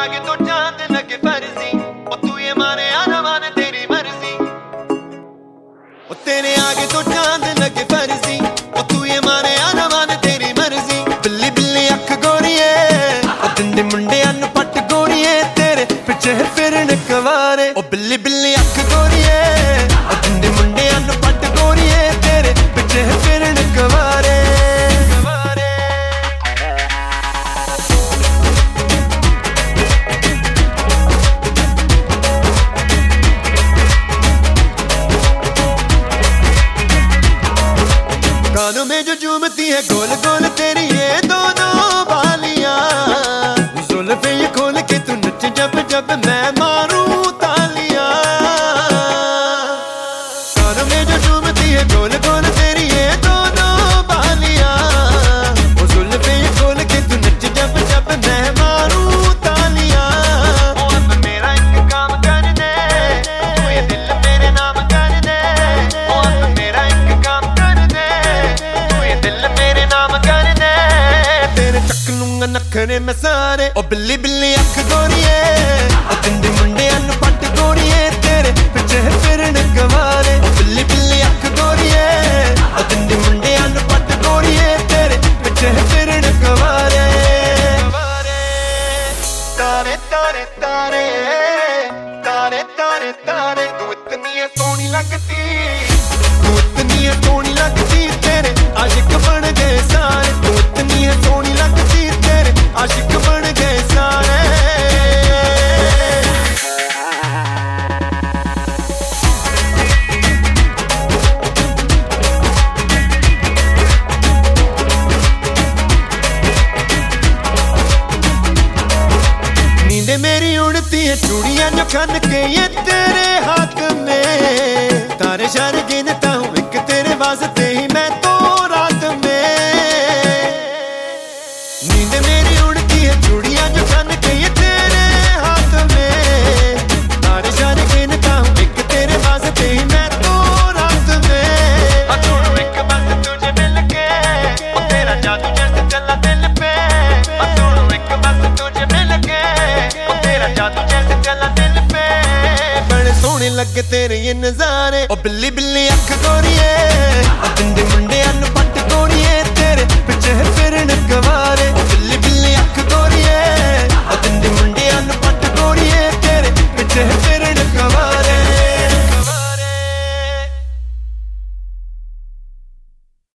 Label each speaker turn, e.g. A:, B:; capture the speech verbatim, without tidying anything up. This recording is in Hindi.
A: आगे तो चांद लगे फर्जी, ओ तू ये माने या ना माने तेरी मर्जी। ओ तेरे आगे तो चांद लगे फर्जी, ओ तू ये माने या ना माने तेरी मर्जी। बिल्ली बिल्ली अख गोरीए, ओ दिंदे मुंडियां नूं पट गोरीए, तेरे पिछे फिरन कवारे। ओ बिल्ली बिल्ली अख गोरीए, ओ दिंदे मुंडियां नूं पट गोरीए, तेरे पिछे फिरन कवारे। कानों में जो झूमती है गोल गोल तेरी ये दोनों बालियां, जुल्फे ये खोल के तू नच जब जब मैं मारूं तालियां। कानों में जो झूमती है गोल गोल तेरी ये दोनों बालियां, जुल्फे ये खोल के तू नच जब जब मैं मारूं तालियां। ओ अब मेरा एक काम कर दे, तू ये दिल मेरे नाम कर दे। ओ अब मेरा एक काम कर दे, दिल मेरे नाम कर दे, तेरे चक लूंगा नखरे मैं सारे। ओ बिल्ली बिल्ली अख गोरीए, ओ दिंदे मुंडियां नूं पट गोरीए, तेरे पिछे फिरन कवारे। ओ बिल्ली बिल्ली अख गोरीए, ओ दिंदे मुंडियां नूं पट गोरीए, तेरे पिछे फिरन कवारे। तारे तारे तारे तारे तारे तारे, तू इतनी है सोहनी लगती, तू इतनी है सोहनी लगती, तेरे आशिक बन गए सारे। तू इतनी है सोहनी लगती, तेरे आशिक बन गए सारे। नींदे मेरी उड़ती है चूड़ियां जो खन के ये तेरे हाथ में, तारे शारे गिनता हूँ एक तेरे वास्ते ही मैं तो रात में। नींद मेरी उड़ती है चूड़ियां जो खन के ये तेरे हाथ में, तारे शारे गिनता हूँ एक तेरे वास्ते ही मैं तो रात में। अतुड़ एक बस तुझे मिल के, ओ तेरा जादू जैसे चला दिल पे। अतुड़ एक बस तुझे मिल के, ओ तेरा जादू जैसे चला दिल पे। बड़े सोहने लगे तेरे ये नजारे, ओ बिल्ली बिल्ली अख गोरीए, ओ दिंदे मुंडे